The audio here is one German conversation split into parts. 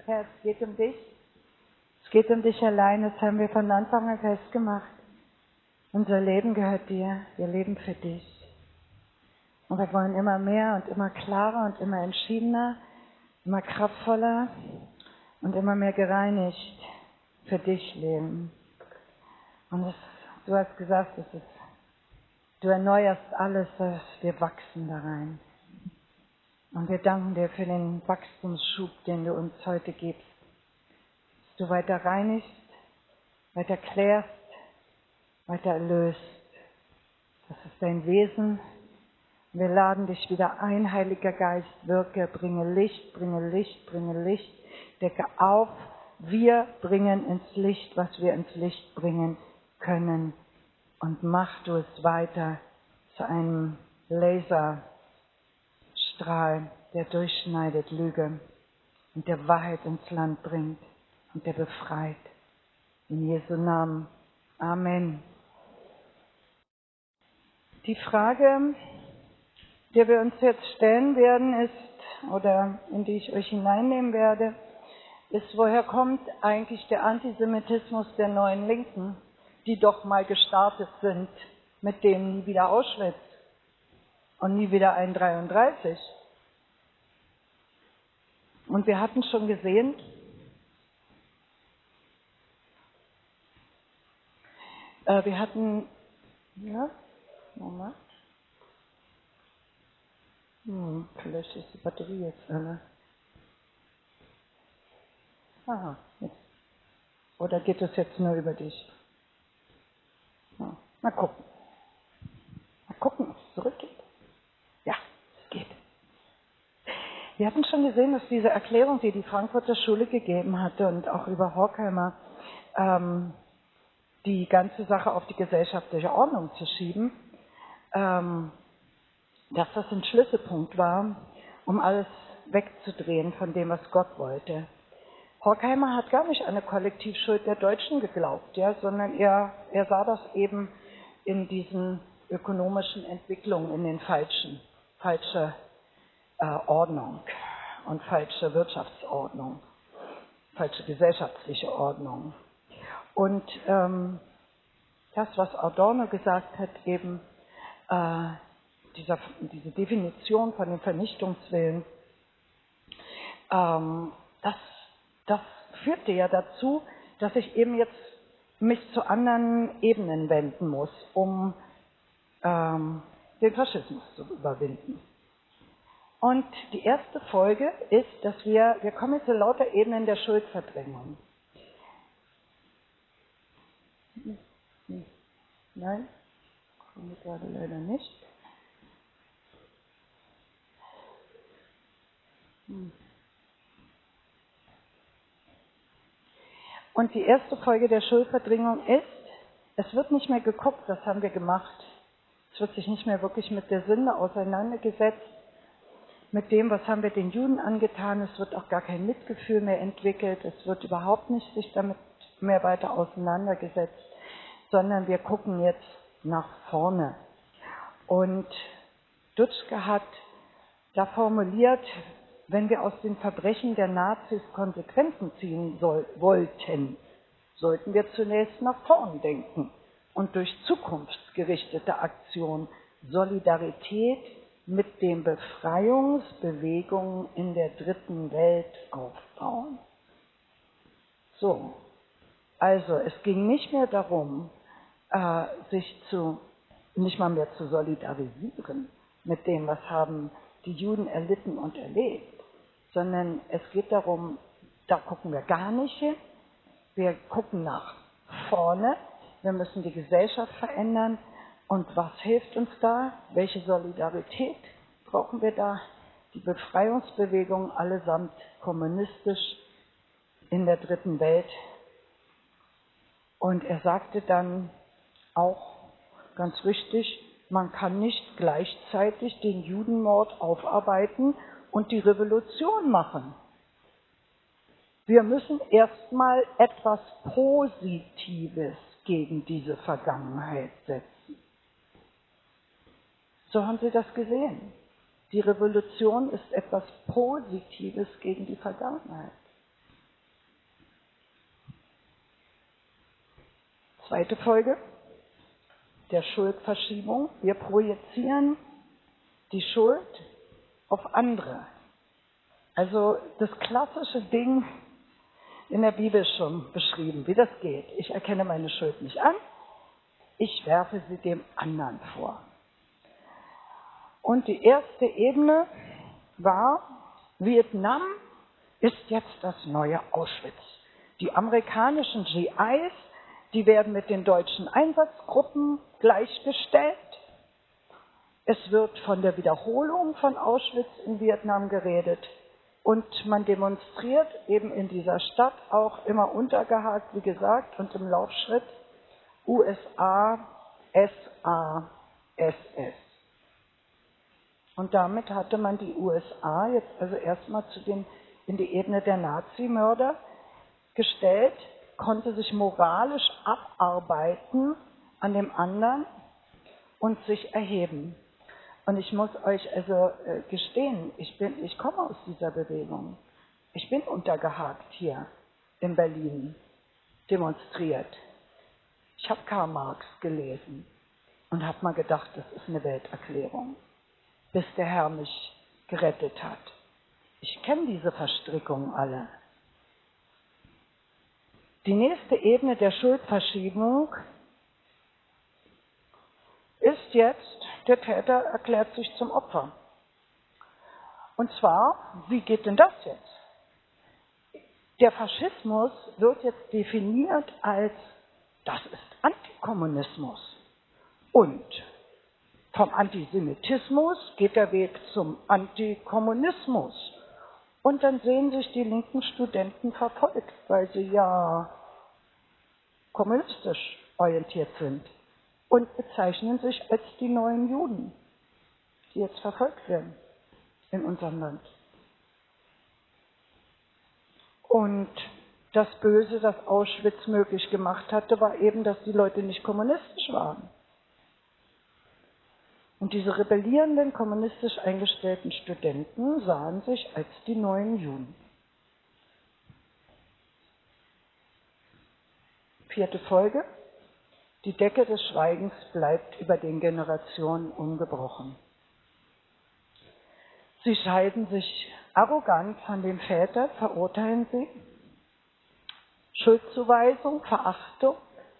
Herr, es geht um dich. Es geht um dich allein, das haben wir von Anfang an festgemacht. Unser Leben gehört dir, wir leben für dich. Und wir wollen immer mehr und immer klarer und immer entschiedener, immer kraftvoller und immer mehr gereinigt für dich leben. Und du hast gesagt, du erneuerst alles, wir wachsen da rein. Und wir danken dir für den Wachstumsschub, den du uns heute gibst. Dass du weiter reinigst, weiter klärst, weiter erlöst. Das ist dein Wesen. Wir laden dich wieder ein, Heiliger Geist, wirke, bringe Licht, bringe Licht, bringe Licht, decke auf. Wir bringen ins Licht, was wir ins Licht bringen können. Und mach du es weiter zu einem Laserstrahl, der durchschneidet Lüge und der Wahrheit ins Land bringt und der befreit. In Jesu Namen. Amen. Die Frage, die wir uns jetzt stellen werden, ist, oder in die ich euch hineinnehmen werde, ist, woher kommt eigentlich der Antisemitismus der neuen Linken, die doch mal gestartet sind mit dem nie wieder Auschwitz und nie wieder 133. Und wir hatten schon gesehen, vielleicht ist die Batterie jetzt alle. Aha, jetzt. Oder geht es jetzt nur über dich? Ja, mal gucken. Mal gucken, ob es zurückgeht. Ja, es geht. Wir hatten schon gesehen, dass diese Erklärung, die die Frankfurter Schule gegeben hatte und auch über Horkheimer, die ganze Sache auf die gesellschaftliche Ordnung zu schieben, dass das ein Schlüsselpunkt war, um alles wegzudrehen von dem, was Gott wollte. Horkheimer hat gar nicht an eine Kollektivschuld der Deutschen geglaubt, ja, sondern er sah das eben in diesen ökonomischen Entwicklungen, in den falsche Ordnung und falsche Wirtschaftsordnung, falsche gesellschaftliche Ordnung. Und das, was Adorno gesagt hat, eben diese Definition von dem Vernichtungswillen, das führte ja dazu, dass ich eben jetzt mich zu anderen Ebenen wenden muss, um den Faschismus zu überwinden. Und die erste Folge ist, dass wir kommen zu lauter Ebenen der Schuldverdrängung. Nein, komme ich gerade leider nicht. Und die erste Folge der Schuldverdrängung ist, es wird nicht mehr geguckt, was haben wir gemacht. Es wird sich nicht mehr wirklich mit der Sünde auseinandergesetzt, mit dem, was haben wir den Juden angetan. Es wird auch gar kein Mitgefühl mehr entwickelt. Es wird überhaupt nicht sich damit mehr weiter auseinandergesetzt, sondern wir gucken jetzt nach vorne. Und Dutschke hat da formuliert, wenn wir aus den Verbrechen der Nazis Konsequenzen ziehen wollten, sollten wir zunächst nach vorn denken und durch zukunftsgerichtete Aktion Solidarität mit den Befreiungsbewegungen in der dritten Welt aufbauen. So, also es ging nicht mehr darum, sich nicht mal mehr zu solidarisieren mit dem, was haben die Juden erlitten und erlebt, sondern es geht darum, da gucken wir gar nicht hin, wir gucken nach vorne, wir müssen die Gesellschaft verändern und was hilft uns da, welche Solidarität brauchen wir da, die Befreiungsbewegung allesamt kommunistisch in der dritten Welt. Und er sagte dann auch ganz richtig, man kann nicht gleichzeitig den Judenmord aufarbeiten und die Revolution machen. Wir müssen erstmal etwas Positives gegen diese Vergangenheit setzen. So haben Sie das gesehen. Die Revolution ist etwas Positives gegen die Vergangenheit. Zweite Folge der Schuldverschiebung. Wir projizieren die Schuld auf andere. Also das klassische Ding in der Bibel schon beschrieben, wie das geht. Ich erkenne meine Schuld nicht an, ich werfe sie dem anderen vor. Und die erste Ebene war, Vietnam ist jetzt das neue Auschwitz. Die amerikanischen GIs, die werden mit den deutschen Einsatzgruppen gleichgestellt. Es wird von der Wiederholung von Auschwitz in Vietnam geredet. Und man demonstriert eben in dieser Stadt auch immer untergehakt, wie gesagt, und im Laufschritt USA, SA, SS. Und damit hatte man die USA jetzt also erstmal in die Ebene der Nazimörder gestellt, konnte sich moralisch abarbeiten an dem anderen und sich erheben. Und ich muss euch also gestehen, ich komme aus dieser Bewegung. Ich bin untergehakt hier in Berlin, demonstriert. Ich habe Karl Marx gelesen und habe mal gedacht, das ist eine Welterklärung, bis der Herr mich gerettet hat. Ich kenne diese Verstrickungen alle. Die nächste Ebene der Schuldverschiebung ist jetzt, der Täter erklärt sich zum Opfer. Und zwar, wie geht denn das jetzt? Der Faschismus wird jetzt definiert als, das ist Antikommunismus. Und vom Antisemitismus geht der Weg zum Antikommunismus. Und dann sehen sich die linken Studenten verfolgt, weil sie ja kommunistisch orientiert sind und bezeichnen sich als die neuen Juden, die jetzt verfolgt werden in unserem Land. Und das Böse, das Auschwitz möglich gemacht hatte, war eben, dass die Leute nicht kommunistisch waren. Und diese rebellierenden, kommunistisch eingestellten Studenten sahen sich als die neuen Juden. Vierte Folge. Die Decke des Schweigens bleibt über den Generationen ungebrochen. Sie scheiden sich arrogant von den Vätern, verurteilen sie. Schuldzuweisung, Verachtung,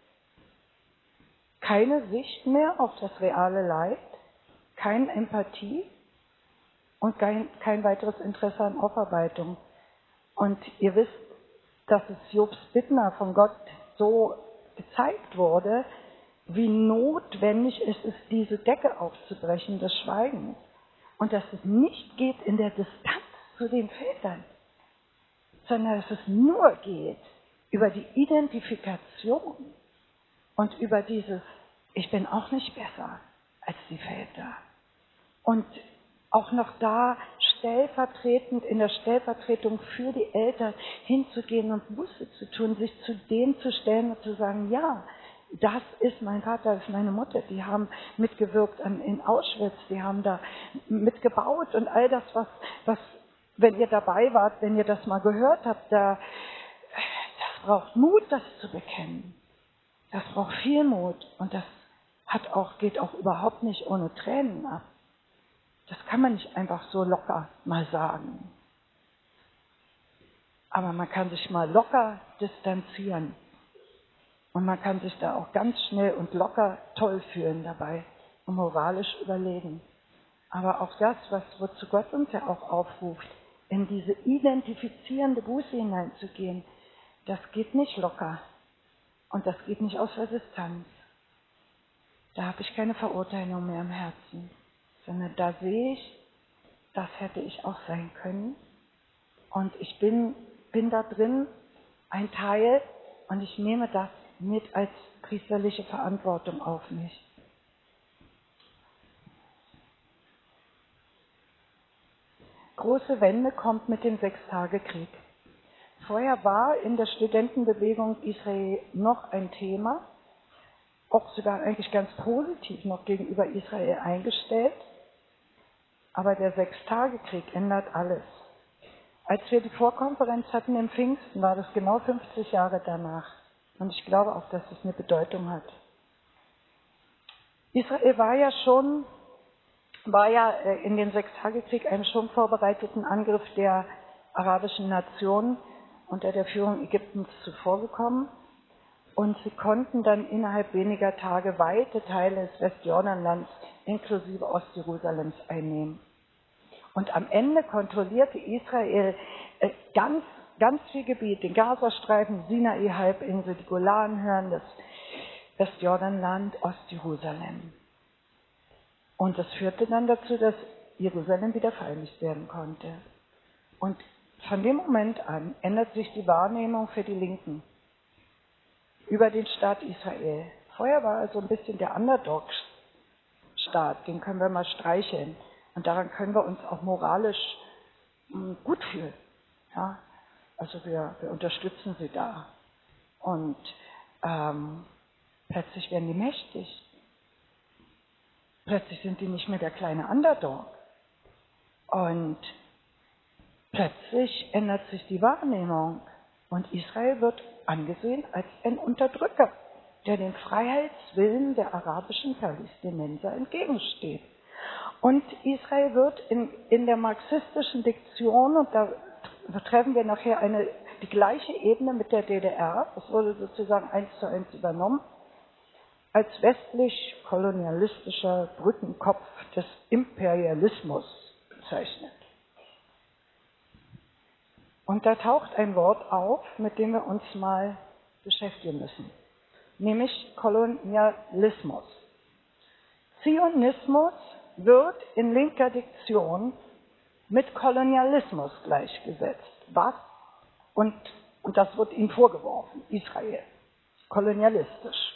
keine Sicht mehr auf das reale Leid, keine Empathie und kein weiteres Interesse an Aufarbeitung. Und ihr wisst, dass es Jobs Bittner von Gott so gezeigt wurde, wie notwendig es ist, diese Decke aufzubrechen des Schweigens. Und dass es nicht geht in der Distanz zu den Vätern, sondern dass es nur geht über die Identifikation und über dieses, ich bin auch nicht besser als die Väter. Und auch noch da stellvertretend, in der Stellvertretung für die Eltern hinzugehen und Buße zu tun, sich zu denen zu stellen und zu sagen, ja, das ist mein Vater, das ist meine Mutter, die haben mitgewirkt in Auschwitz, die haben da mitgebaut und all das, was, wenn ihr dabei wart, wenn ihr das mal gehört habt, das braucht Mut, das zu bekennen. Das braucht viel Mut und das geht auch überhaupt nicht ohne Tränen ab. Das kann man nicht einfach so locker mal sagen. Aber man kann sich mal locker distanzieren. Und man kann sich da auch ganz schnell und locker toll fühlen dabei und moralisch überlegen. Aber auch das, wozu Gott uns ja auch aufruft, in diese identifizierende Buße hineinzugehen, das geht nicht locker. Und das geht nicht aus der Distanz. Da habe ich keine Verurteilung mehr im Herzen. Sondern da sehe ich, das hätte ich auch sein können. Und ich bin da drin ein Teil und ich nehme das mit als priesterliche Verantwortung auf mich. Große Wende kommt mit dem Sechstagekrieg. Vorher war in der Studentenbewegung Israel noch ein Thema, auch sogar eigentlich ganz positiv noch gegenüber Israel eingestellt. Aber der Sechstagekrieg ändert alles. Als wir die Vorkonferenz hatten im Pfingsten, war das genau 50 Jahre danach. Und ich glaube auch, dass es eine Bedeutung hat. Israel war ja in den Sechstagekrieg einem schon vorbereiteten Angriff der arabischen Nationen unter der Führung Ägyptens zuvorgekommen. Und sie konnten dann innerhalb weniger Tage weite Teile des Westjordanlands inklusive Ostjerusalems einnehmen. Und am Ende kontrollierte Israel ganz viel Gebiet, den Gazastreifen, Sinai-Halbinsel, die Golanhöhen, das Westjordanland, Ostjerusalem. Und das führte dann dazu, dass Jerusalem wieder vereinigt werden konnte. Und von dem Moment an ändert sich die Wahrnehmung für die Linken über den Staat Israel. Vorher war er so ein bisschen der Underdog-Staat, den können wir mal streicheln. Und daran können wir uns auch moralisch gut fühlen. Ja? Also wir unterstützen sie da. Und plötzlich werden die mächtig. Plötzlich sind die nicht mehr der kleine Underdog. Und plötzlich ändert sich die Wahrnehmung. Und Israel wird angesehen als ein Unterdrücker, der den Freiheitswillen der arabischen Palästinenser entgegensteht. Und Israel wird in der marxistischen Diktion, und da treffen wir nachher die gleiche Ebene mit der DDR, das wurde sozusagen 1:1 übernommen, als westlich-kolonialistischer Brückenkopf des Imperialismus bezeichnet. Und da taucht ein Wort auf, mit dem wir uns mal beschäftigen müssen, nämlich Kolonialismus. Zionismus wird in linker Diktion mit Kolonialismus gleichgesetzt. Was? Und das wird ihm vorgeworfen, Israel, kolonialistisch.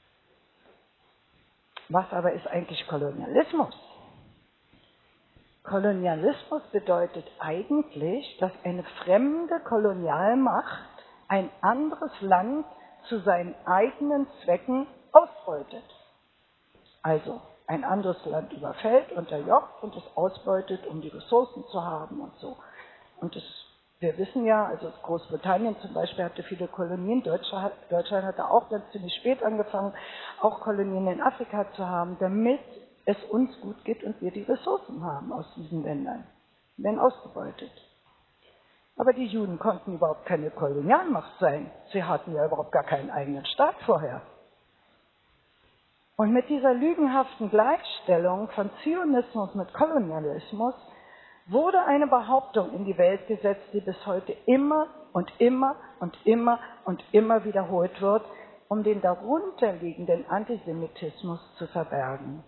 Was aber ist eigentlich Kolonialismus? Kolonialismus bedeutet eigentlich, dass eine fremde Kolonialmacht ein anderes Land zu seinen eigenen Zwecken ausbeutet. Also ein anderes Land überfällt, unterjocht und es ausbeutet, um die Ressourcen zu haben und so. Und wir wissen ja, also Großbritannien zum Beispiel hatte viele Kolonien, Deutschland hatte auch dann ziemlich spät angefangen, auch Kolonien in Afrika zu haben, damit es uns gut geht und wir die Ressourcen haben aus diesen Ländern. Die werden ausgebeutet. Aber die Juden konnten überhaupt keine Kolonialmacht sein. Sie hatten ja überhaupt gar keinen eigenen Staat vorher. Und mit dieser lügenhaften Gleichstellung von Zionismus mit Kolonialismus wurde eine Behauptung in die Welt gesetzt, die bis heute immer und immer und immer und immer wiederholt wird, um den darunterliegenden Antisemitismus zu verbergen.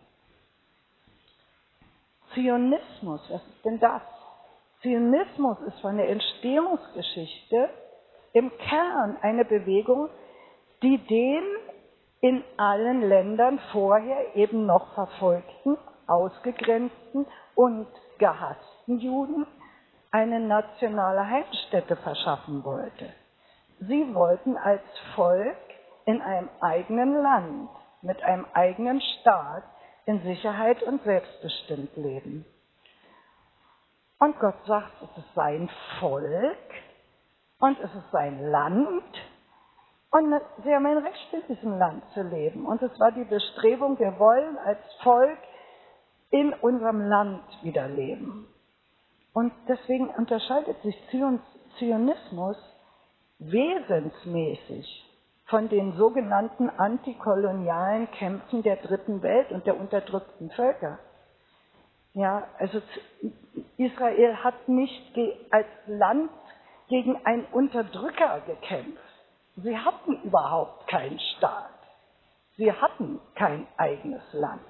Zionismus, was ist denn das? Zionismus ist von der Entstehungsgeschichte im Kern eine Bewegung, die den in allen Ländern vorher eben noch verfolgten, ausgegrenzten und gehassten Juden eine nationale Heimstätte verschaffen wollte. Sie wollten als Volk in einem eigenen Land, mit einem eigenen Staat, in Sicherheit und selbstbestimmt leben. Und Gott sagt, es ist sein Volk und es ist sein Land und sie haben ein Recht, in diesem Land zu leben. Und es war die Bestrebung, wir wollen als Volk in unserem Land wieder leben. Und deswegen unterscheidet sich Zionismus wesensmäßig von den sogenannten antikolonialen Kämpfen der Dritten Welt und der unterdrückten Völker. Ja, also Israel hat nicht als Land gegen einen Unterdrücker gekämpft. Sie hatten überhaupt keinen Staat. Sie hatten kein eigenes Land.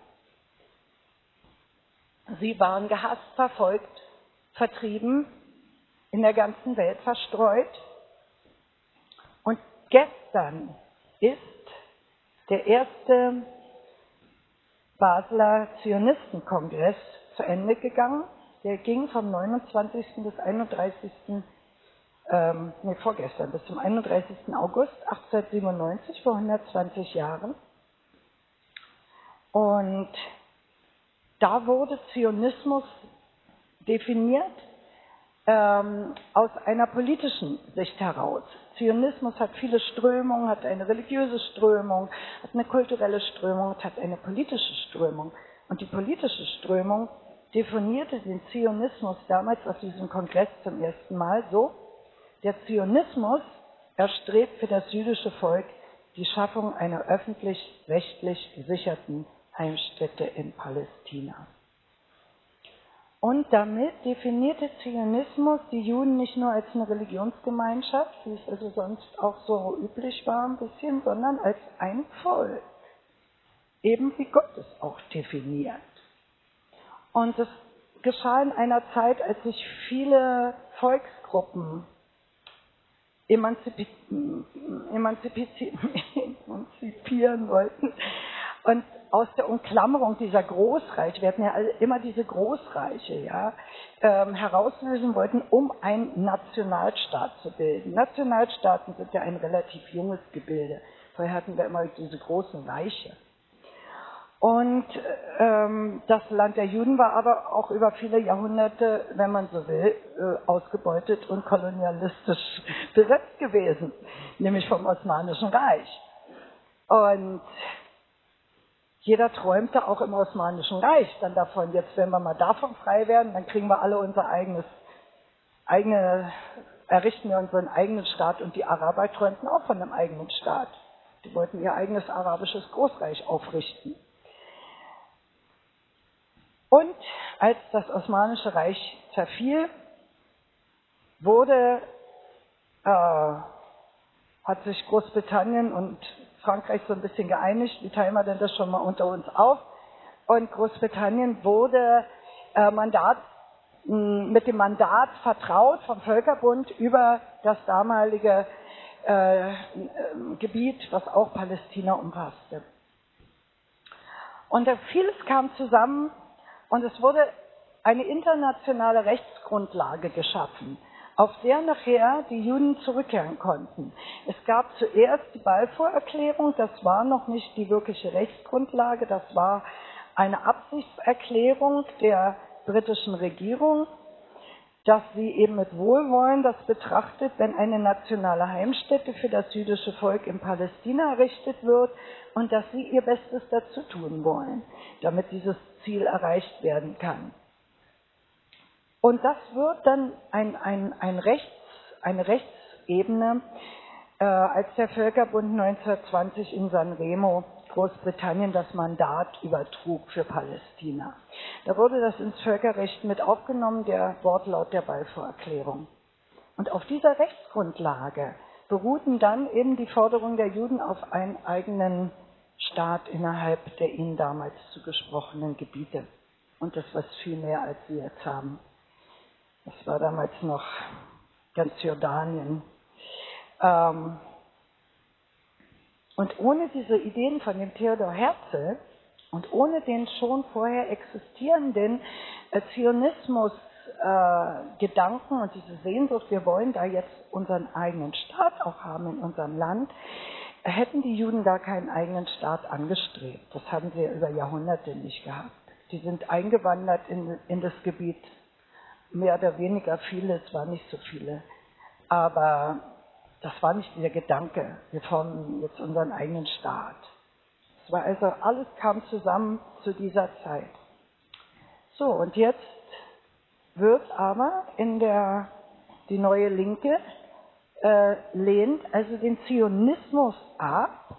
Sie waren gehasst, verfolgt, vertrieben, in der ganzen Welt verstreut. Und gestern ist der erste Basler Zionistenkongress zu Ende gegangen. Der ging vom 29. bis 31. Vorgestern bis zum 31. August 1897, vor 120 Jahren. Und da wurde Zionismus definiert aus einer politischen Sicht heraus. Zionismus hat viele Strömungen, hat eine religiöse Strömung, hat eine kulturelle Strömung, hat eine politische Strömung. Und die politische Strömung definierte den Zionismus damals auf diesem Kongress zum ersten Mal so: Der Zionismus erstrebt für das jüdische Volk die Schaffung einer öffentlich-rechtlich gesicherten Heimstätte in Palästina. Und damit definierte Zionismus die Juden nicht nur als eine Religionsgemeinschaft, wie es also sonst auch so üblich war ein bisschen, sondern als ein Volk. Eben wie Gott es auch definiert. Und das geschah in einer Zeit, als sich viele Volksgruppen emanzipieren wollten und aus der Umklammerung dieser Großreiche, wir hatten ja immer diese Großreiche, ja, herauslösen wollten, um einen Nationalstaat zu bilden. Nationalstaaten sind ja ein relativ junges Gebilde. Vorher hatten wir immer diese großen Reiche. Und das Land der Juden war aber auch über viele Jahrhunderte, wenn man so will, ausgebeutet und kolonialistisch besetzt gewesen, nämlich vom Osmanischen Reich. Und jeder träumte auch im Osmanischen Reich dann davon, jetzt wenn wir mal davon frei werden, dann kriegen wir alle unser errichten wir unseren eigenen Staat, und die Araber träumten auch von einem eigenen Staat. Die wollten ihr eigenes arabisches Großreich aufrichten. Und als das Osmanische Reich zerfiel, hat sich Großbritannien und Frankreich so ein bisschen geeinigt, wie teilen wir denn das schon mal unter uns auf? Und Großbritannien wurde mit dem Mandat vertraut vom Völkerbund über das damalige Gebiet, was auch Palästina umfasste. Und vieles kam zusammen und es wurde eine internationale Rechtsgrundlage geschaffen, auf der nachher die Juden zurückkehren konnten. Es gab zuerst die Balfour-Erklärung, das war noch nicht die wirkliche Rechtsgrundlage, das war eine Absichtserklärung der britischen Regierung, dass sie eben mit Wohlwollen das betrachtet, wenn eine nationale Heimstätte für das jüdische Volk in Palästina errichtet wird und dass sie ihr Bestes dazu tun wollen, damit dieses Ziel erreicht werden kann. Und das wird dann eine Rechtsebene, als der Völkerbund 1920 in San Remo Großbritannien das Mandat übertrug für Palästina. Da wurde das ins Völkerrecht mit aufgenommen, der Wortlaut der Balfour-Erklärung. Und auf dieser Rechtsgrundlage beruhten dann eben die Forderungen der Juden auf einen eigenen Staat innerhalb der ihnen damals zugesprochenen Gebiete. Und das war viel mehr, als sie jetzt haben. Das war damals noch ganz Jordanien. Und ohne diese Ideen von dem Theodor Herzl und ohne den schon vorher existierenden Zionismus-Gedanken und diese Sehnsucht, wir wollen da jetzt unseren eigenen Staat auch haben in unserem Land, hätten die Juden da keinen eigenen Staat angestrebt. Das haben sie ja über Jahrhunderte nicht gehabt. Die sind eingewandert in das Gebiet, mehr oder weniger viele, es waren nicht so viele, aber das war nicht der Gedanke, wir formen jetzt unseren eigenen Staat. Es war also, alles kam zusammen zu dieser Zeit. So, und jetzt wird aber die neue Linke lehnt also den Zionismus ab.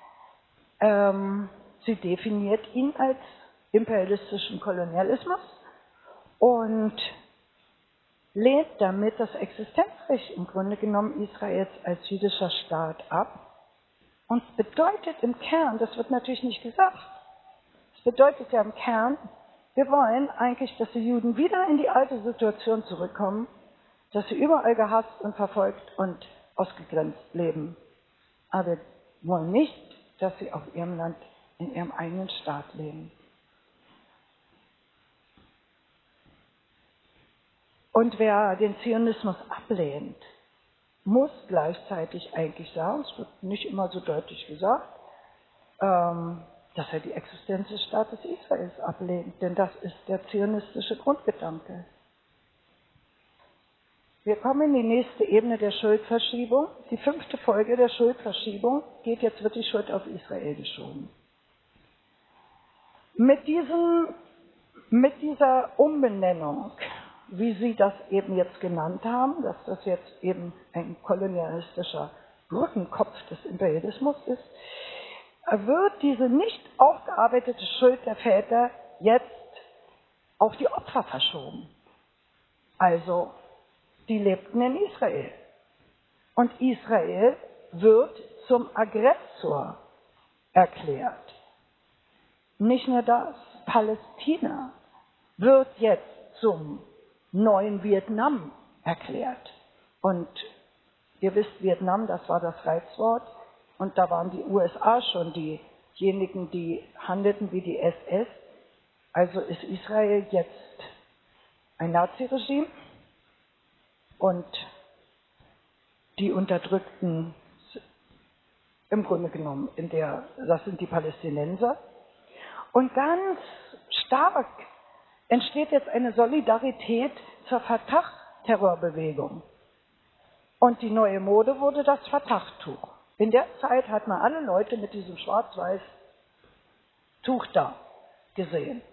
Sie definiert ihn als imperialistischen Kolonialismus und lehnt damit das Existenzrecht im Grunde genommen Israels als jüdischer Staat ab. Und es bedeutet im Kern, das wird natürlich nicht gesagt, es bedeutet ja im Kern, wir wollen eigentlich, dass die Juden wieder in die alte Situation zurückkommen, dass sie überall gehasst und verfolgt und ausgegrenzt leben. Aber wir wollen nicht, dass sie auf ihrem Land, in ihrem eigenen Staat leben. Und wer den Zionismus ablehnt, muss gleichzeitig eigentlich sagen, es wird nicht immer so deutlich gesagt, dass er die Existenz des Staates Israels ablehnt, denn das ist der zionistische Grundgedanke. Wir kommen in die nächste Ebene der Schuldverschiebung. Die 5. Folge der Schuldverschiebung geht, jetzt wird die Schuld auf Israel geschoben. Mit dieser Umbenennung, wie Sie das eben jetzt genannt haben, dass das jetzt eben ein kolonialistischer Brückenkopf des Imperialismus ist, wird diese nicht aufgearbeitete Schuld der Väter jetzt auf die Opfer verschoben. Also, die lebten in Israel. Und Israel wird zum Aggressor erklärt. Nicht nur das, Palästina wird jetzt zum neuen Vietnam erklärt. Und ihr wisst, Vietnam, das war das Reizwort. Und da waren die USA schon diejenigen, die handelten wie die SS. Also ist Israel jetzt ein Naziregime. Und die Unterdrückten, im Grunde genommen, das sind die Palästinenser. Und ganz stark entsteht jetzt eine Solidarität zur Fatah-Terrorbewegung. Und die neue Mode wurde das Fatah-Tuch. In der Zeit hat man alle Leute mit diesem schwarz-weiß Tuch da gesehen.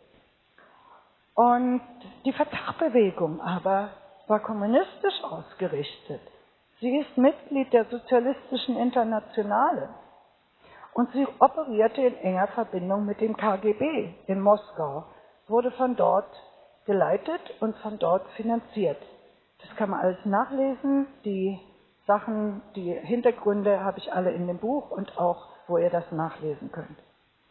Und die Fatah-Bewegung aber war kommunistisch ausgerichtet. Sie ist Mitglied der Sozialistischen Internationale und sie operierte in enger Verbindung mit dem KGB in Moskau, wurde von dort geleitet und von dort finanziert. Das kann man alles nachlesen, die Sachen, die Hintergründe habe ich alle in dem Buch und auch, wo ihr das nachlesen könnt.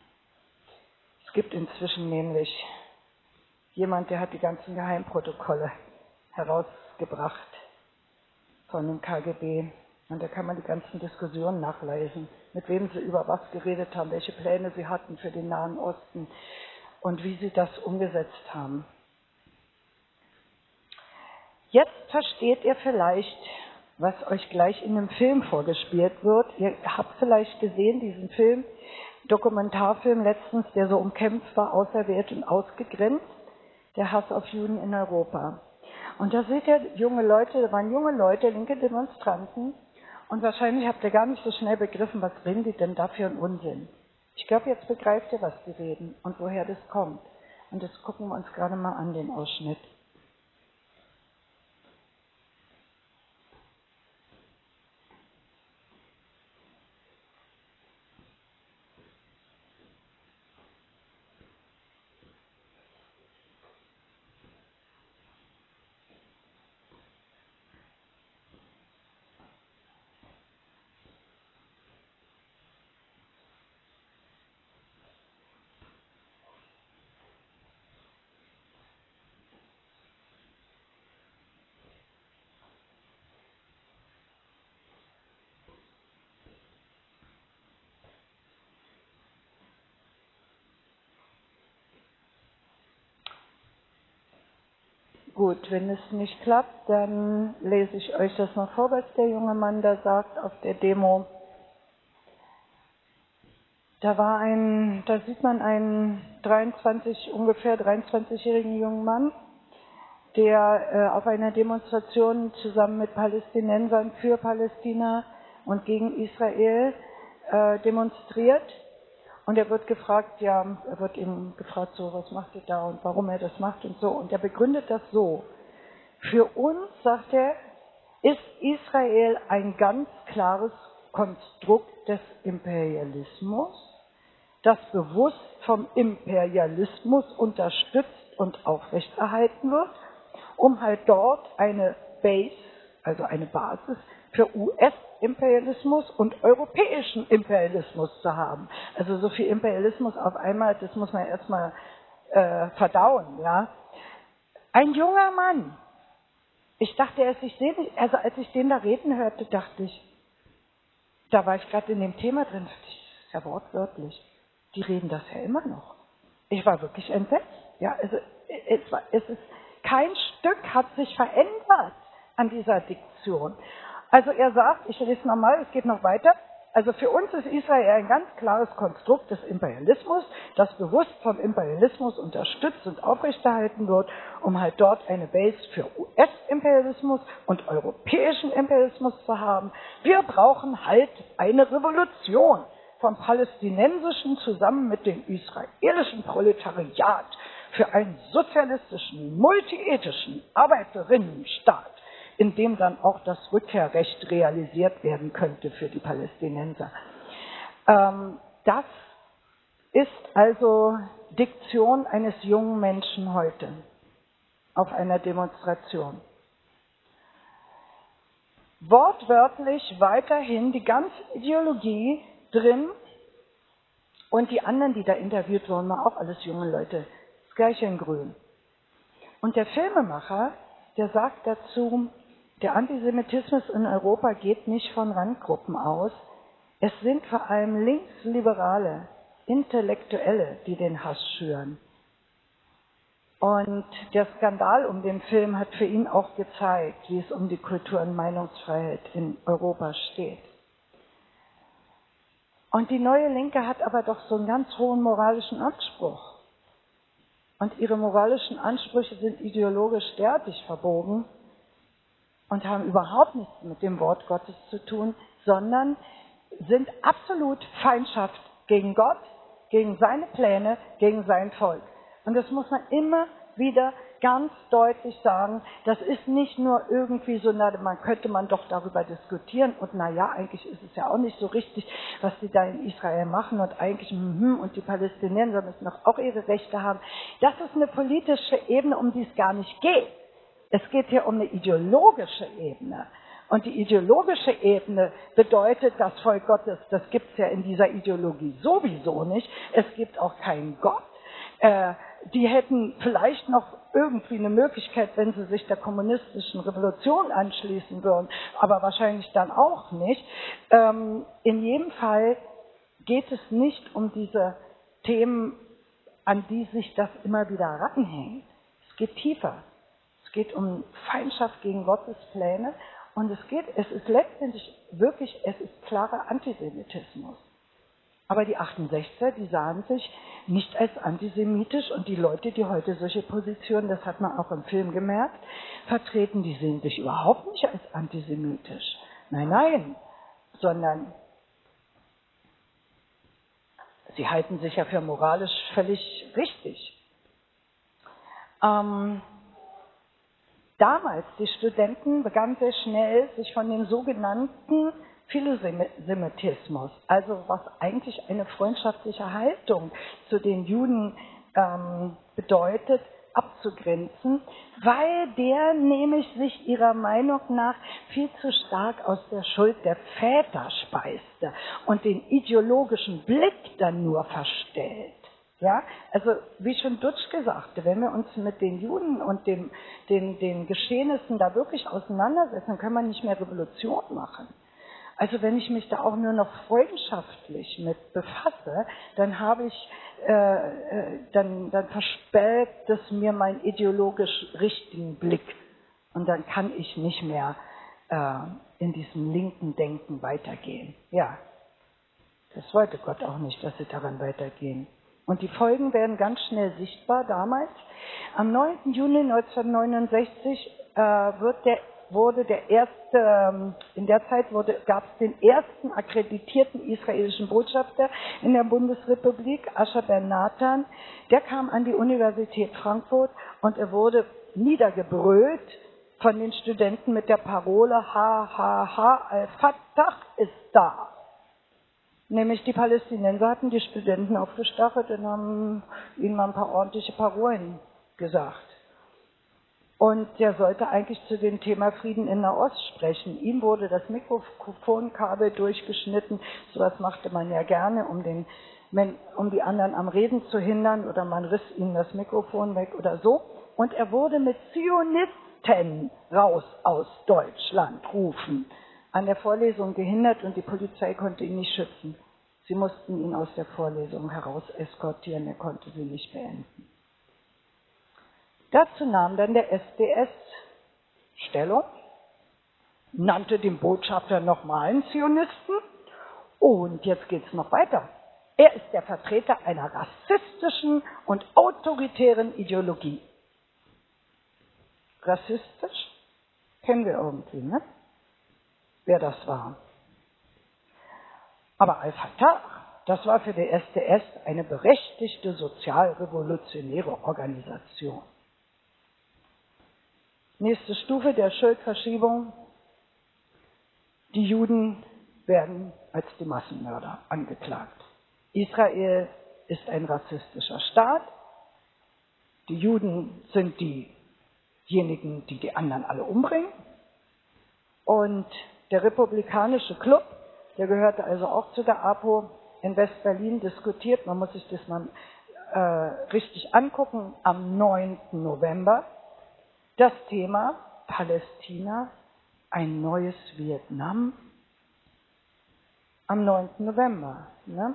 Es gibt inzwischen nämlich jemand, der hat die ganzen Geheimprotokolle herausgebracht von dem KGB. Und da kann man die ganzen Diskussionen nachlesen, mit wem sie über was geredet haben, welche Pläne sie hatten für den Nahen Osten und wie sie das umgesetzt haben. Jetzt versteht ihr vielleicht, was euch gleich in einem Film vorgespielt wird. Ihr habt vielleicht gesehen, diesen Film, Dokumentarfilm letztens, der so umkämpft war, auserwählt und ausgegrenzt, der Hass auf Juden in Europa. Und da seht ihr junge Leute, da waren junge Leute, linke Demonstranten, und wahrscheinlich habt ihr gar nicht so schnell begriffen, was reden die denn da für einen Unsinn. Ich glaube, jetzt begreift ihr, was die reden und woher das kommt. Und das gucken wir uns gerade mal an, den Ausschnitt. Gut, wenn es nicht klappt, dann lese ich euch das mal vor, was der junge Mann da sagt auf der Demo. Da sieht man einen ungefähr 23-jährigen jungen Mann, der auf einer Demonstration zusammen mit Palästinensern für Palästina und gegen Israel demonstriert. Und er wird eben gefragt, so, was macht ihr da und warum er das macht und so. Und er begründet das so. Für uns, sagt er, ist Israel ein ganz klares Konstrukt des Imperialismus, das bewusst vom Imperialismus unterstützt und aufrechterhalten wird, um halt dort eine Base, also eine Basis für US-Imperialismus und europäischen Imperialismus zu haben. Also so viel Imperialismus auf einmal, das muss man erstmal verdauen. Ja? Ein junger Mann. Ich dachte erst, als ich den da reden hörte, dachte ich, da war ich gerade in dem Thema drin, dachte ich, das ist ja wortwörtlich. Die reden das ja immer noch. Ich war wirklich entsetzt. Ja, also kein Stück hat sich verändert an dieser Diktion. Also er sagt, ich lese nochmal, es geht noch weiter, Also für uns ist Israel ein ganz klares Konstrukt des Imperialismus, das bewusst vom Imperialismus unterstützt und aufrechterhalten wird, um halt dort eine Base für US-Imperialismus und europäischen Imperialismus zu haben. Wir brauchen halt eine Revolution vom palästinensischen zusammen mit dem israelischen Proletariat für einen sozialistischen, multiethischen Arbeiterinnenstaat, in dem dann auch das Rückkehrrecht realisiert werden könnte für die Palästinenser. Das ist also Diktion eines jungen Menschen heute auf einer Demonstration. Wortwörtlich weiterhin die ganze Ideologie drin und die anderen, die da interviewt wurden, waren auch alles junge Leute. Das gleiche in Grün. Und der Filmemacher, der sagt dazu, der Antisemitismus in Europa geht nicht von Randgruppen aus. Es sind vor allem Linksliberale, Intellektuelle, die den Hass schüren. Und der Skandal um den Film hat für ihn auch gezeigt, wie es um die Kultur- und Meinungsfreiheit in Europa steht. Und die neue Linke hat aber doch so einen ganz hohen moralischen Anspruch. Und ihre moralischen Ansprüche sind ideologisch derartig verbogen und haben überhaupt nichts mit dem Wort Gottes zu tun, sondern sind absolut Feindschaft gegen Gott, gegen seine Pläne, gegen sein Volk. Und das muss man immer wieder ganz deutlich sagen. Das ist nicht nur irgendwie so, könnte man doch darüber diskutieren und eigentlich ist es ja auch nicht so richtig, was die da in Israel machen und eigentlich und die Palästinenser müssen doch auch ihre Rechte haben. Das ist eine politische Ebene, um die es gar nicht geht. Es geht hier um eine ideologische Ebene. Und die ideologische Ebene bedeutet, das Volk Gottes, das gibt es ja in dieser Ideologie sowieso nicht. Es gibt auch keinen Gott. Die hätten vielleicht noch irgendwie eine Möglichkeit, wenn sie sich der kommunistischen Revolution anschließen würden, aber wahrscheinlich dann auch nicht. In jedem Fall geht es nicht um diese Themen, an die sich das immer wieder ranhängt. Es geht tiefer. Es geht um Feindschaft gegen Gottes Pläne und es ist letztendlich wirklich, es ist klarer Antisemitismus. Aber die 68er, die sahen sich nicht als antisemitisch und die Leute, die heute solche Positionen, das hat man auch im Film gemerkt, vertreten, die sehen sich überhaupt nicht als antisemitisch. Nein, sondern sie halten sich ja für moralisch völlig richtig. Damals, die Studenten begannen sehr schnell, sich von dem sogenannten Philosemitismus, also was eigentlich eine freundschaftliche Haltung zu den Juden bedeutet, abzugrenzen, weil der nämlich sich ihrer Meinung nach viel zu stark aus der Schuld der Väter speiste und den ideologischen Blick dann nur verstellt. Ja, also wie schon Dutschke sagte, wenn wir uns mit den Juden und den Geschehnissen da wirklich auseinandersetzen, können wir nicht mehr Revolution machen. Also wenn ich mich da auch nur noch freundschaftlich mit befasse, dann dann verspellt es mir meinen ideologisch richtigen Blick und dann kann ich nicht mehr in diesem linken Denken weitergehen. Ja, das wollte Gott auch nicht, dass sie daran weitergehen. Und die Folgen werden ganz schnell sichtbar damals. Am 9. Juni 1969 gab es den ersten akkreditierten israelischen Botschafter in der Bundesrepublik, Asher Ben Nathan. Der kam an die Universität Frankfurt und er wurde niedergebrüllt von den Studenten mit der Parole Al-Fatah ist da. Nämlich die Palästinenser hatten die Studenten aufgestachelt und haben ihnen mal ein paar ordentliche Parolen gesagt. Und der sollte eigentlich zu dem Thema Frieden in Nahost sprechen. Ihm wurde das Mikrofonkabel durchgeschnitten. Sowas machte man ja gerne, um die anderen am Reden zu hindern, oder man riss ihnen das Mikrofon weg oder so. Und er wurde mit Zionisten raus aus Deutschland rufen. An der Vorlesung gehindert und die Polizei konnte ihn nicht schützen. Sie mussten ihn aus der Vorlesung heraus eskortieren, er konnte sie nicht beenden. Dazu nahm dann der SDS Stellung, nannte den Botschafter nochmal einen Zionisten Und jetzt geht es noch weiter. Er ist der Vertreter einer rassistischen und autoritären Ideologie. Rassistisch? Kennen wir irgendwie, ne? Wer das war. Aber Al-Fatah, das war für die SDS eine berechtigte sozialrevolutionäre Organisation. Nächste Stufe der Schuldverschiebung. Die Juden werden als die Massenmörder angeklagt. Israel ist ein rassistischer Staat. Die Juden sind diejenigen, die die anderen alle umbringen. Und der Republikanische Club, der gehörte also auch zu der APO, in West-Berlin diskutiert, man muss sich das mal richtig angucken, am 9. November, das Thema Palästina, ein neues Vietnam, am 9. November. Ne?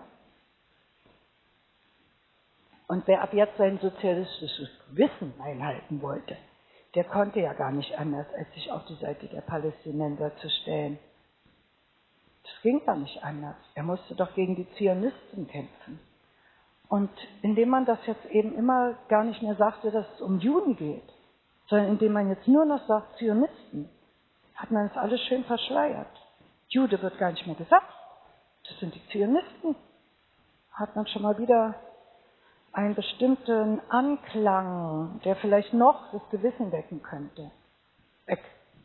Und wer ab jetzt sein sozialistisches Wissen einhalten wollte, der konnte ja gar nicht anders, als sich auf die Seite der Palästinenser zu stellen. Das ging gar nicht anders. Er musste doch gegen die Zionisten kämpfen. Und indem man das jetzt eben immer gar nicht mehr sagte, dass es um Juden geht, sondern indem man jetzt nur noch sagt Zionisten, hat man das alles schön verschleiert. Jude wird gar nicht mehr gesagt. Das sind die Zionisten. Hat man schon mal wieder einen bestimmten Anklang, der vielleicht noch das Gewissen wecken könnte. Weg.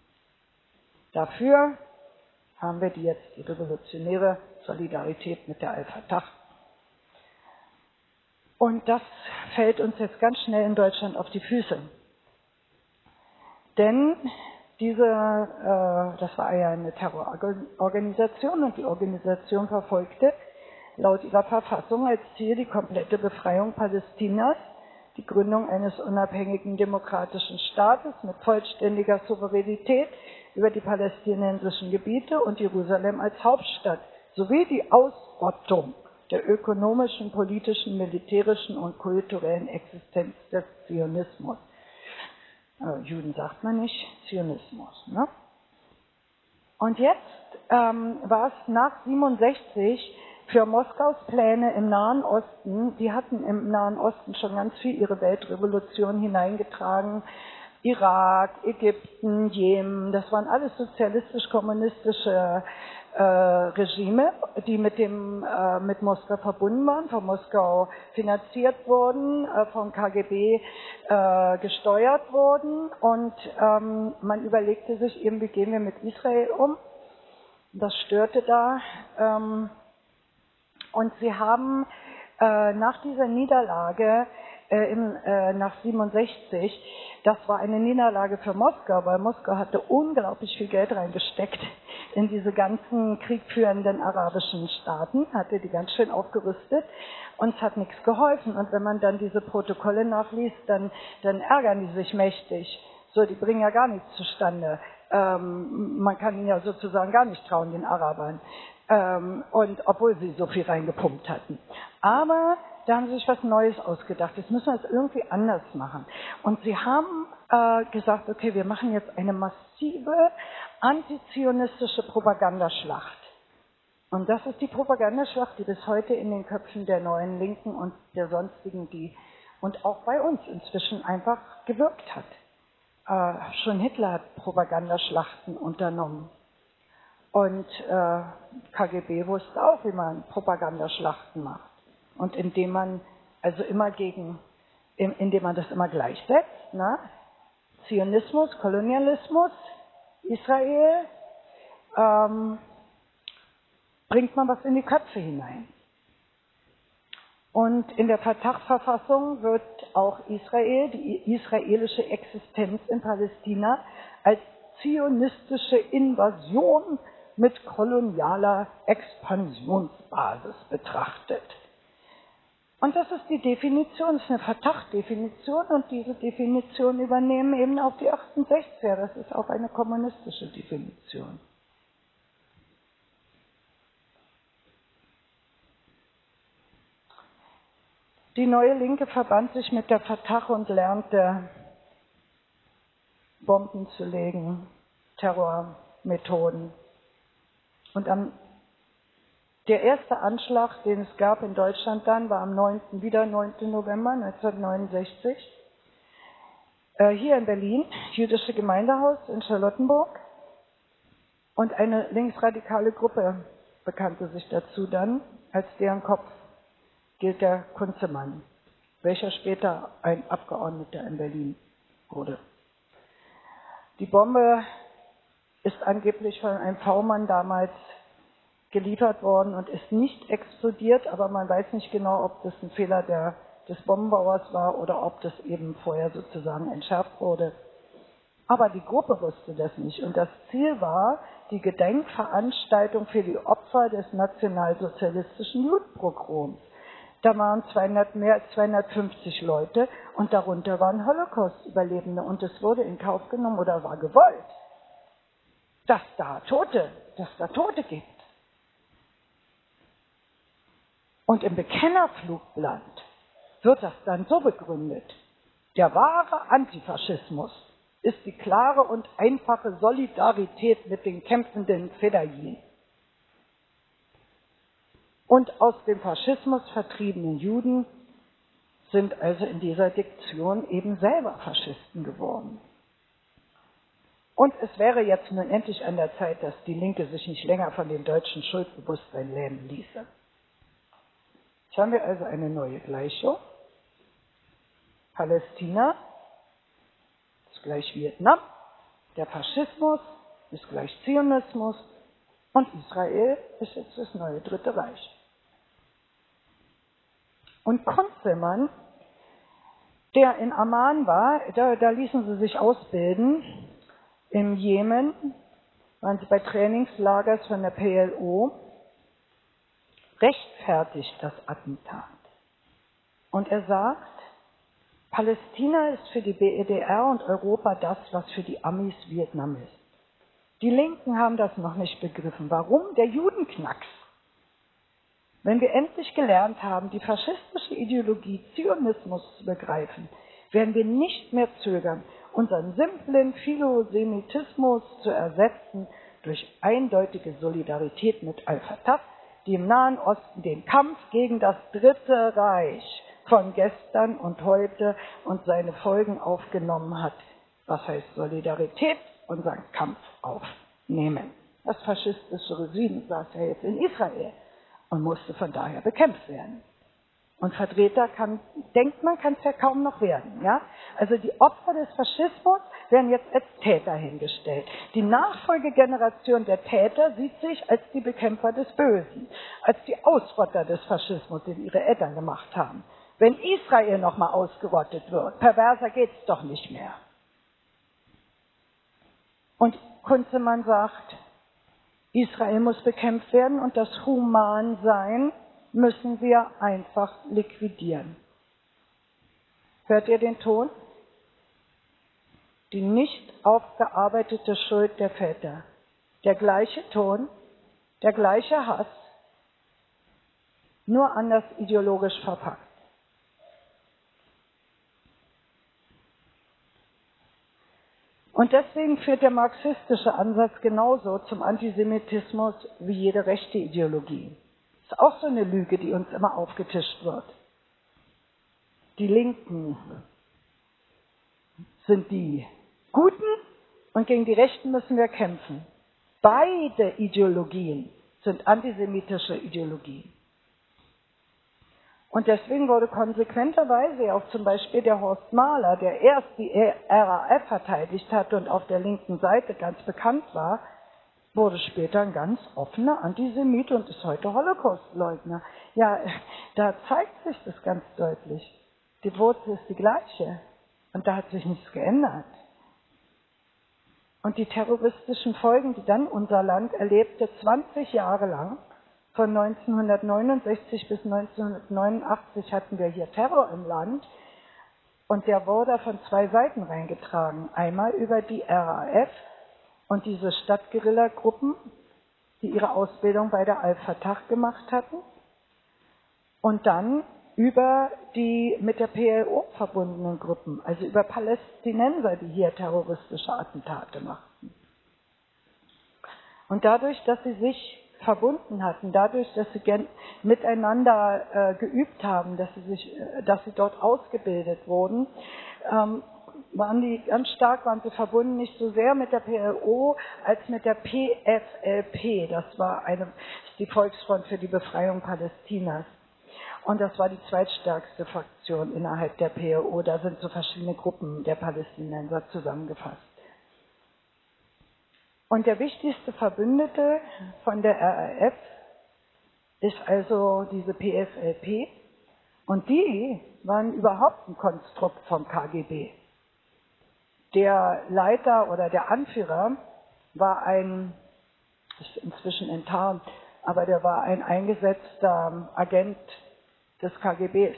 Dafür haben wir die revolutionäre Solidarität mit der Al-Fatah. Und das fällt uns jetzt ganz schnell in Deutschland auf die Füße. Denn das war ja eine Terrororganisation und die Organisation verfolgte laut ihrer Verfassung als Ziel die komplette Befreiung Palästinas, die Gründung eines unabhängigen demokratischen Staates mit vollständiger Souveränität über die palästinensischen Gebiete und Jerusalem als Hauptstadt, sowie die Ausrottung der ökonomischen, politischen, militärischen und kulturellen Existenz des Zionismus. Juden sagt man nicht, Zionismus. Ne? Und jetzt war es nach 67 für Moskaus Pläne im Nahen Osten, die hatten im Nahen Osten schon ganz viel ihre Weltrevolution hineingetragen, Irak, Ägypten, Jemen, das waren alles sozialistisch-kommunistische Regime, die mit Moskau verbunden waren, von Moskau finanziert wurden, vom KGB gesteuert wurden und man überlegte sich eben, wie gehen wir mit Israel um. Das störte da und sie haben nach dieser Niederlage nach 67, das war eine Niederlage für Moskau, weil Moskau hatte unglaublich viel Geld reingesteckt in diese ganzen kriegführenden arabischen Staaten, hatte die ganz schön aufgerüstet und es hat nichts geholfen. Und wenn man dann diese Protokolle nachliest, dann ärgern die sich mächtig. So, die bringen ja gar nichts zustande. Man kann ihnen ja sozusagen gar nicht trauen, den Arabern. Und obwohl sie so viel reingepumpt hatten. Aber da haben sie sich was Neues ausgedacht. Jetzt müssen wir es irgendwie anders machen. Und sie haben gesagt, okay, wir machen jetzt eine massive antizionistische Propagandaschlacht. Und das ist die Propagandaschlacht, die bis heute in den Köpfen der neuen Linken und der sonstigen, und auch bei uns inzwischen einfach gewirkt hat. Schon Hitler hat Propagandaschlachten unternommen. Und KGB wusste auch, wie man Propagandaschlachten macht. Und indem man also immer indem man das immer gleichsetzt, ne? Zionismus, Kolonialismus, Israel, bringt man was in die Köpfe hinein. Und in der Fatah-Verfassung wird auch Israel, die israelische Existenz in Palästina, als zionistische Invasion mit kolonialer Expansionsbasis betrachtet. Und das ist die Definition, das ist eine Fatah-Definition und diese Definition übernehmen eben auch die 68er, das ist auch eine kommunistische Definition. Die neue Linke verband sich mit der Fatah und lernte Bomben zu legen, Terrormethoden. Und am Der erste Anschlag, den es gab in Deutschland dann, war am 9. November 1969. Hier in Berlin, jüdische Gemeindehaus in Charlottenburg. Und eine linksradikale Gruppe bekannte sich dazu dann, als deren Kopf gilt der Kunzemann, welcher später ein Abgeordneter in Berlin wurde. Die Bombe ist angeblich von einem V-Mann damals geliefert worden und ist nicht explodiert, aber man weiß nicht genau, ob das ein Fehler des Bombenbauers war oder ob das eben vorher sozusagen entschärft wurde. Aber die Gruppe wusste das nicht und das Ziel war die Gedenkveranstaltung für die Opfer des nationalsozialistischen Judenpogroms. Da waren mehr als 250 Leute und darunter waren Holocaust-Überlebende und es wurde in Kauf genommen oder war gewollt, dass da Tote gibt. Und im Bekennerflugblatt wird das dann so begründet: Der wahre Antifaschismus ist die klare und einfache Solidarität mit den kämpfenden Fedayeen und aus dem Faschismus vertriebenen Juden sind also in dieser Diktion eben selber Faschisten geworden. Und es wäre jetzt nun endlich an der Zeit, dass die Linke sich nicht länger von dem deutschen Schuldbewusstsein lähmen ließe. Jetzt haben wir also eine neue Gleichung. Palästina ist gleich Vietnam, der Faschismus ist gleich Zionismus und Israel ist jetzt das neue Dritte Reich. Und Kunzelmann, der in Amman war, da ließen sie sich ausbilden, im Jemen, waren sie bei Trainingslagers von der PLO, rechtfertigt das Attentat. Und er sagt, Palästina ist für die BRD und Europa das, was für die Amis Vietnam ist. Die Linken haben das noch nicht begriffen. Warum? Der Judenknacks. Wenn wir endlich gelernt haben, die faschistische Ideologie Zionismus zu begreifen, werden wir nicht mehr zögern, unseren simplen Philosemitismus zu ersetzen durch eindeutige Solidarität mit Al-Fatah, die im Nahen Osten den Kampf gegen das Dritte Reich von gestern und heute und seine Folgen aufgenommen hat. Was heißt Solidarität? Unseren Kampf aufnehmen. Das faschistische Regime saß ja jetzt in Israel und musste von daher bekämpft werden. Und Vertreter denkt man, kann es ja kaum noch werden. Ja? Also die Opfer des Faschismus werden jetzt als Täter hingestellt. Die Nachfolgegeneration der Täter sieht sich als die Bekämpfer des Bösen, als die Ausrotter des Faschismus, den ihre Eltern gemacht haben. Wenn Israel nochmal ausgerottet wird, perverser geht's doch nicht mehr. Und Kunzelmann sagt, Israel muss bekämpft werden und das Humansein müssen wir einfach liquidieren. Hört ihr den Ton? Die nicht aufgearbeitete Schuld der Väter. Der gleiche Ton, der gleiche Hass, nur anders ideologisch verpackt. Und deswegen führt der marxistische Ansatz genauso zum Antisemitismus wie jede rechte Ideologie. Das ist auch so eine Lüge, die uns immer aufgetischt wird. Die Linken sind die Guten und gegen die Rechten müssen wir kämpfen. Beide Ideologien sind antisemitische Ideologien. Und deswegen wurde konsequenterweise auch zum Beispiel der Horst Mahler, der erst die RAF verteidigt hatte und auf der linken Seite ganz bekannt war, wurde später ein ganz offener Antisemit und ist heute Holocaustleugner. Ja, da zeigt sich das ganz deutlich. Die Wurzel ist die gleiche und da hat sich nichts geändert. Und die terroristischen Folgen, die dann unser Land erlebte, 20 Jahre lang, von 1969 bis 1989 hatten wir hier Terror im Land und der wurde von zwei Seiten reingetragen. Einmal über die RAF und diese Stadtguerilla-Gruppen, die ihre Ausbildung bei der Al-Fatah gemacht hatten und dann über die mit der PLO verbundenen Gruppen, also über Palästinenser, die hier terroristische Attentate machten. Und dadurch, dass sie sich verbunden hatten, dadurch, dass sie miteinander geübt haben, dass sie dort ausgebildet wurden, waren sie verbunden, nicht so sehr mit der PLO als mit der PFLP. Das war die Volksfront für die Befreiung Palästinas. Und das war die zweitstärkste Fraktion innerhalb der PLO. Da sind so verschiedene Gruppen der Palästinenser zusammengefasst. Und der wichtigste Verbündete von der RAF ist also diese PFLP. Und die waren überhaupt ein Konstrukt vom KGB. Der Leiter oder der Anführer war ist inzwischen enttarnt, aber der war ein eingesetzter Agent des KGBs.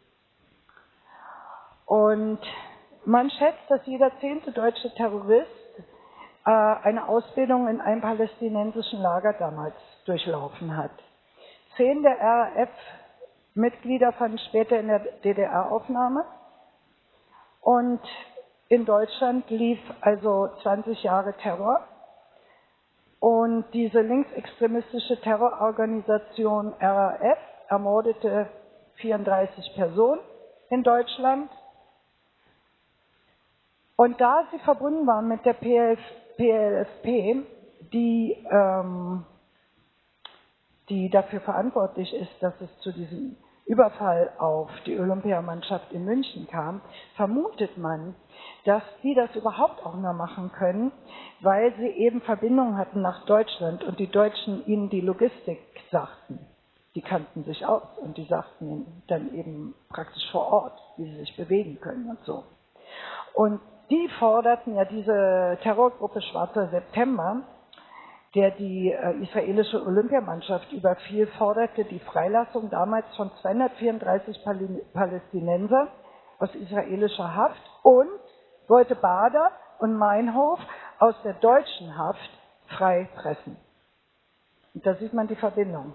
Und man schätzt, dass jeder 10. deutsche Terrorist eine Ausbildung in einem palästinensischen Lager damals durchlaufen hat. 10 der RAF-Mitglieder fanden später in der DDR-Aufnahme und in Deutschland lief also 20 Jahre Terror. Und diese linksextremistische Terrororganisation RAF ermordete 34 Personen in Deutschland. Und da sie verbunden waren mit der PLFP, die dafür verantwortlich ist, dass es zu diesem Überfall auf die Olympiamannschaft in München kam, vermutet man, dass die das überhaupt auch nur machen können, weil sie eben Verbindungen hatten nach Deutschland und die Deutschen ihnen die Logistik sagten. Die kannten sich aus und die sagten ihnen dann eben praktisch vor Ort, wie sie sich bewegen können und so. Und die forderten ja diese Terrorgruppe Schwarzer September, der die israelische Olympiamannschaft überfiel, forderte die Freilassung damals von 234 Palästinenser aus israelischer Haft und wollte Bader und Meinhof aus der deutschen Haft freipressen. Und da sieht man die Verbindung.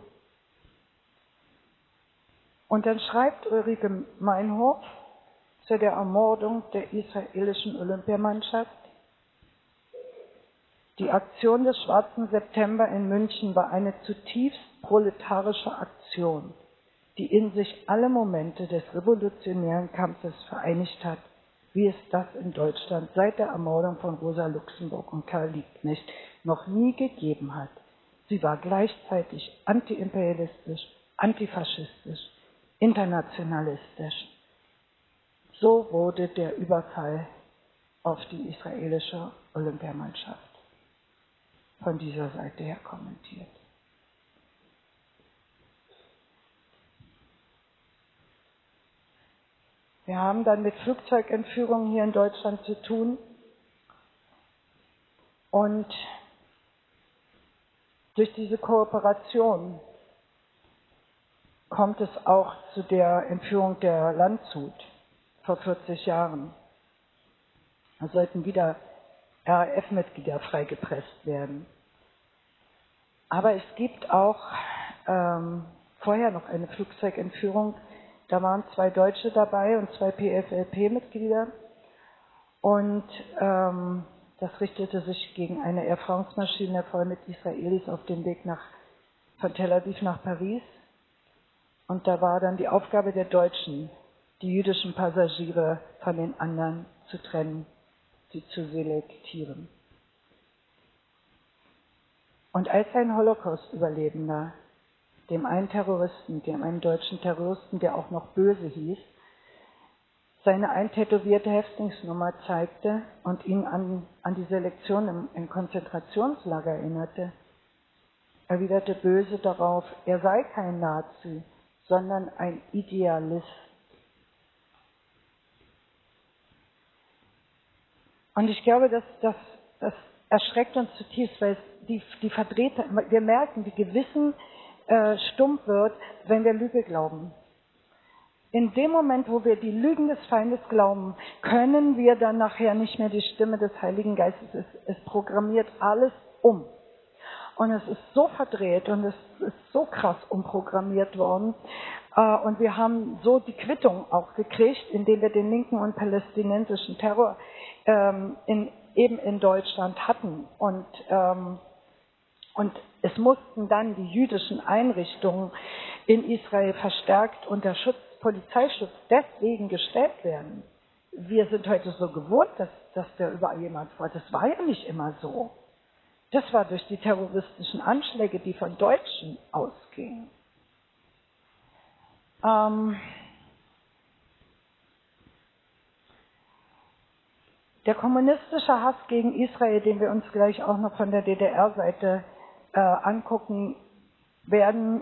Und dann schreibt Ulrike Meinhof zu der Ermordung der israelischen Olympiamannschaft: Die Aktion des Schwarzen September in München war eine zutiefst proletarische Aktion, die in sich alle Momente des revolutionären Kampfes vereinigt hat, wie es das in Deutschland seit der Ermordung von Rosa Luxemburg und Karl Liebknecht noch nie gegeben hat. Sie war gleichzeitig antiimperialistisch, antifaschistisch, internationalistisch. So wurde der Überfall auf die israelische Olympiamannschaft von dieser Seite her kommentiert. Wir haben dann mit Flugzeugentführungen hier in Deutschland zu tun und durch diese Kooperation kommt es auch zu der Entführung der Landshut vor 40 Jahren. Da sollten wieder RAF-Mitglieder freigepresst werden. Aber es gibt auch vorher noch eine Flugzeugentführung. Da waren 2 Deutsche dabei und 2 PFLP-Mitglieder. Und das richtete sich gegen eine Air France-Maschine voll mit Israelis auf dem Weg von Tel Aviv nach Paris. Und da war dann die Aufgabe der Deutschen, die jüdischen Passagiere von den anderen zu trennen, sie zu selektieren. Und als ein Holocaust-Überlebender dem einen deutschen Terroristen, der auch noch Böse hieß, seine eintätowierte Häftlingsnummer zeigte und ihn an die Selektion im Konzentrationslager erinnerte, erwiderte Böse darauf, er sei kein Nazi, sondern ein Idealist. Und ich glaube, das erschreckt uns zutiefst, weil die Verdrehte, wir merken, wie Gewissen stumpf wird, wenn wir Lüge glauben. In dem Moment, wo wir die Lügen des Feindes glauben, können wir dann nachher nicht mehr die Stimme des Heiligen Geistes. Es programmiert alles um. Und es ist so verdreht und es ist so krass umprogrammiert worden. Und wir haben so die Quittung auch gekriegt, indem wir den linken und palästinensischen Terror eben in Deutschland hatten. Und Und es mussten dann die jüdischen Einrichtungen in Israel verstärkt unter Polizeischutz deswegen gestellt werden. Wir sind heute so gewohnt, dass da überall jemand war. Das war ja nicht immer so. Das war durch die terroristischen Anschläge, die von Deutschen ausgingen. Der kommunistische Hass gegen Israel, den wir uns gleich auch noch von der DDR-Seite angucken werden,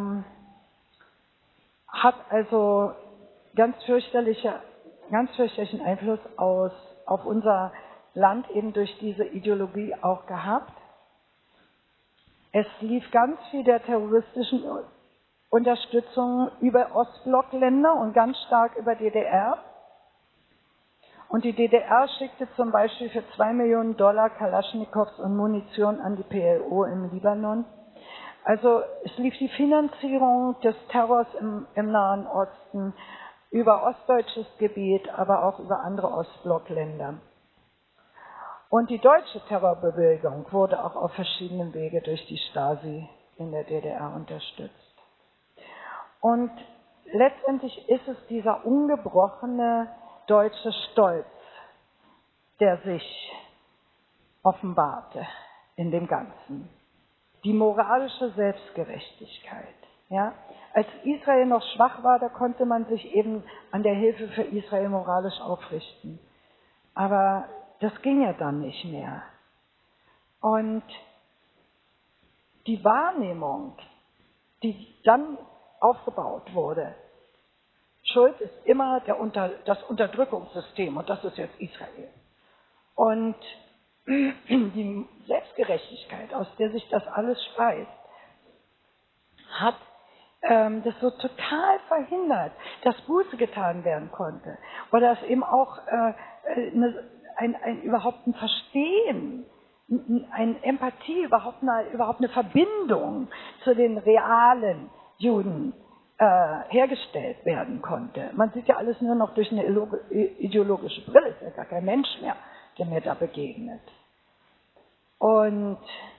hat also ganz fürchterlichen Einfluss auf unser Land eben durch diese Ideologie auch gehabt. Es lief ganz viel der terroristischen Unterstützung über Ostblockländer und ganz stark über DDR. Und die DDR schickte zum Beispiel für $2 Millionen Kalaschnikows und Munition an die PLO im Libanon. Also es lief die Finanzierung des Terrors im Nahen Osten über ostdeutsches Gebiet, aber auch über andere Ostblockländer. Und die deutsche Terrorbewegung wurde auch auf verschiedenen Wege durch die Stasi in der DDR unterstützt. Und letztendlich ist es dieser ungebrochene deutsche Stolz, der sich offenbarte in dem Ganzen. Die moralische Selbstgerechtigkeit. Ja? Als Israel noch schwach war, da konnte man sich eben an der Hilfe für Israel moralisch aufrichten. Aber das ging ja dann nicht mehr. Und die Wahrnehmung, die dann aufgebaut wurde, Schuld ist immer das Unterdrückungssystem und das ist jetzt Israel. Und die Selbstgerechtigkeit, aus der sich das alles speist, hat das so total verhindert, dass Buße getan werden konnte. Oder dass eben auch überhaupt ein Verstehen, eine Empathie, überhaupt eine Verbindung zu den realen Juden hergestellt werden konnte. Man sieht ja alles nur noch durch eine ideologische Brille, ist ja gar kein Mensch mehr, der mir da begegnet. Und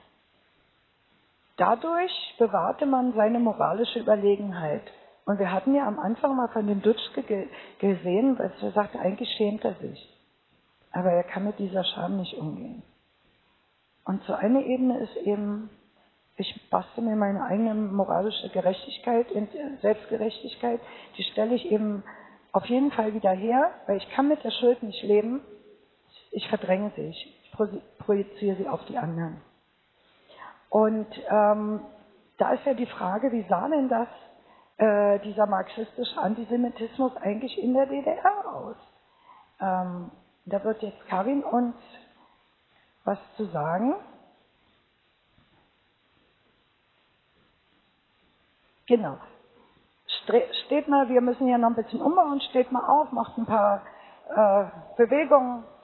dadurch bewahrte man seine moralische Überlegenheit. Und wir hatten ja am Anfang mal von dem Dutschke gesehen, weil er sagte, eigentlich schämt er sich. Aber er kann mit dieser Scham nicht umgehen. Und so eine Ebene ist eben, ich bastle mir meine eigene moralische Gerechtigkeit, Selbstgerechtigkeit, die stelle ich eben auf jeden Fall wieder her, weil ich kann mit der Schuld nicht leben. Ich verdränge sie, ich projiziere sie auf die anderen. Und da ist ja die Frage, wie sah denn das, dieser marxistische Antisemitismus eigentlich in der DDR aus? Da wird jetzt Karin uns was zu sagen. Genau. Steht mal, wir müssen hier noch ein bisschen umbauen, steht mal auf, macht ein paar Bewegungen.